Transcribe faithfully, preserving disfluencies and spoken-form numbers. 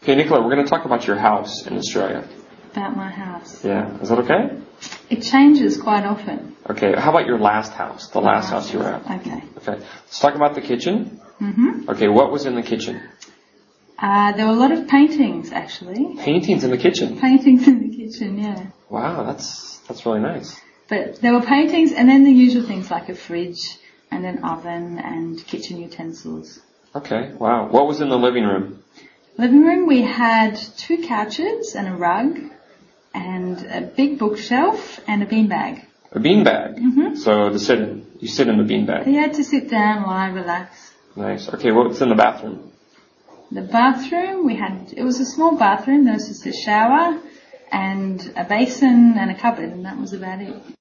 Okay, Nicola, we're going to talk about your house in Australia. About my house. Yeah. Is that okay? It changes quite often. Okay. How about your last house? The last Last house you were at. Okay. Okay. Let's talk about the kitchen. Mm-hmm. Okay. What was in the kitchen? Uh, there were a lot of paintings, actually. Paintings in the kitchen. Paintings in the kitchen, yeah. Wow, that's that's really nice. But there were paintings and then the usual things like a fridge and an oven and kitchen utensils. Okay. Wow. What was in the living room? Living room, we had two couches and a rug and a big bookshelf and a beanbag. A beanbag. Mm-hmm. So to sit in, you sit in the beanbag. You had to sit down, lie, relax. Nice. Okay. What's in the bathroom? The bathroom, we had, it was a small bathroom. There was just a shower and a basin and a cupboard, and that was about it.